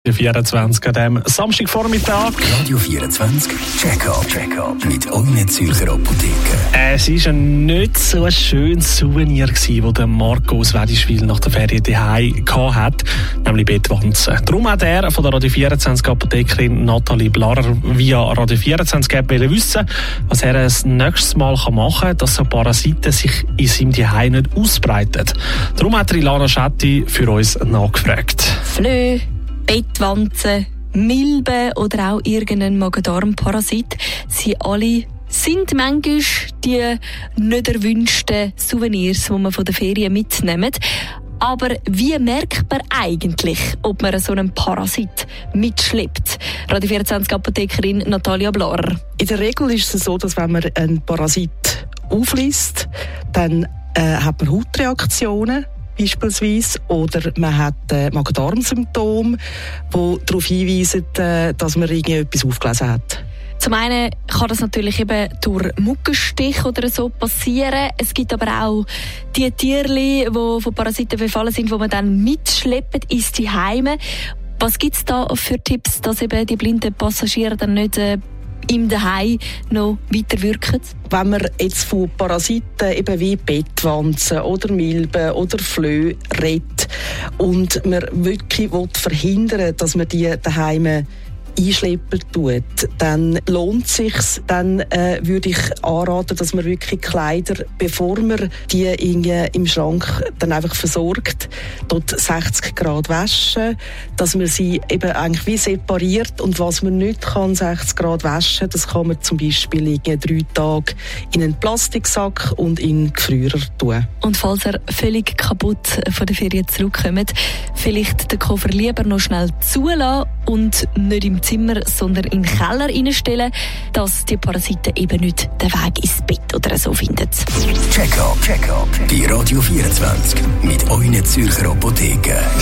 24 an diesem Samstagvormittag. Radio 24, Check-up mit euren Zürcher Apotheken. Es war ein nicht so ein schönes Souvenir, das der Marco aus Wedischwil nach der Ferien daheim hatte, nämlich Bettwanzen. Darum hat er von der Radio 24 Apothekerin Nathalie Blarer via Radio 24 App wissen, was er das nächste Mal machen kann, dass so Parasiten sich in seinem Zuhause nicht ausbreiten. Darum hat Ilana Schetti für uns nachgefragt. Flöhe, Bettwanzen, Milben oder auch irgendein Magen-Darm-Parasit. Sie alle sind manchmal die nicht erwünschten Souvenirs, die man von der Ferien mitnimmt. Aber wie merkt man eigentlich, ob man so einen Parasit mitschleppt? Radio 24 Apothekerin Nathalie Blarer. In der Regel ist es so, dass wenn man einen Parasit aufliest, dann hat man Hautreaktionen beispielsweise, oder man hat Magen-Darm-Symptome, die darauf hinweisen, dass man irgendetwas aufgelesen hat. Zum einen kann das natürlich eben durch Mückenstich oder so passieren. Es gibt aber auch die Tierchen, die von Parasiten befallen sind, die man dann mitschleppt ins Zuhause. Was gibt es da für Tipps, dass eben die blinden Passagiere dann nicht im Daheim noch weiter wirken? Wenn man jetzt von Parasiten eben wie Bettwanzen oder Milben oder Flöhe redet und man wirklich verhindern will, dass man die daheim einschleppen tut, dann lohnt es sich. Dann würde ich anraten, dass man wirklich Kleider, bevor man die im Schrank dann einfach versorgt, dort 60 Grad waschen, dass man sie eben eigentlich wie separiert, und was man nicht kann 60 Grad waschen, das kann man zum Beispiel 3 Tage in einen Plastiksack und in den Gefrierer tun. Und falls ihr völlig kaputt von der Ferien zurückkommt, vielleicht den Koffer lieber noch schnell zulassen und nicht im Zimmer, sondern in den Keller reinstellen, dass die Parasiten eben nicht den Weg ins Bett oder so finden. Check-up, die Radio 24 mit euren Zürcher Apotheken.